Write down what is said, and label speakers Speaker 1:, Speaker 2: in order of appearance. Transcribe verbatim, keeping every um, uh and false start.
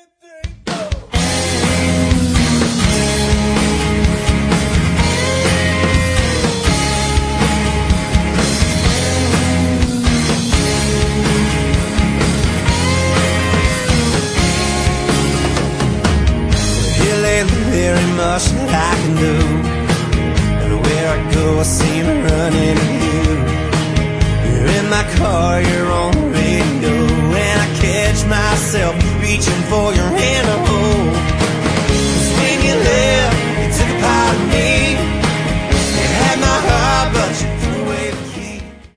Speaker 1: Very much that I can do, and where I go I seem to run into you. You're in my car, you're on the radio, and I catch myself reaching for your